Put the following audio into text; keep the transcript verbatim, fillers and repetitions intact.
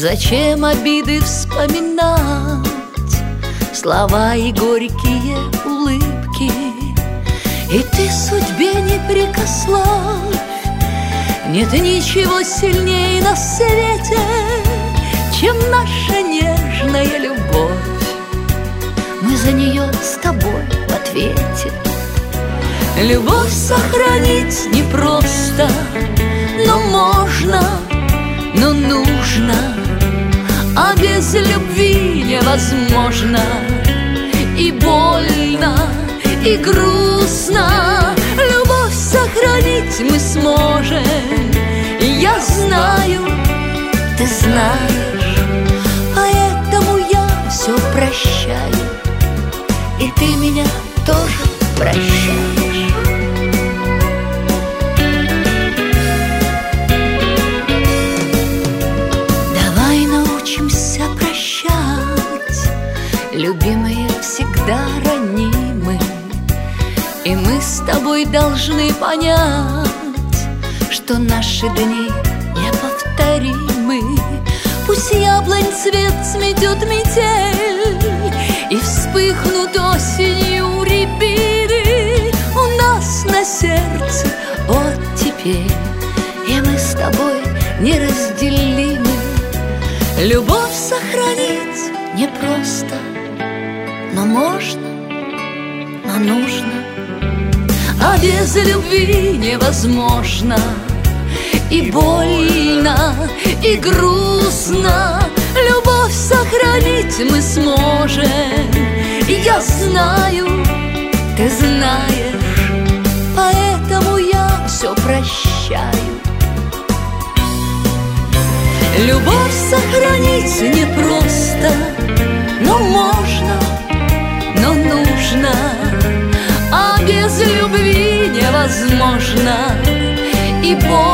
Зачем обиды вспоминать, слова и горькие улыбки? И ты судьбе не прикословь, нет ничего сильнее на свете, чем наша нежная любовь. Мы за нее с тобой в ответе. Любовь сохранить непросто, но можно, но нужно, а без любви невозможно. И больно, и грустно. Любовь сохранить мы сможем. Я знаю, ты знаешь, поэтому я все прощаю, и ты меня тоже прощаешь. Давай научимся прощать, любимые всегда ранимы, и мы с тобой должны понять, что наши дни неповторимы. Пусть яблонь цвет сметет метель, и вспыхнут осенью рябины у нас на сердце оттепель, и мы с тобой неразделимы. Любовь сохранить непросто, но можно, но нужно, а без любви невозможно. И больно, и грустно. Любовь сохранить мы сможем. Я знаю, ты знаешь, поэтому я все прощаю. Любовь сохранить непросто, но можно, но нужно, а без любви невозможно. И боль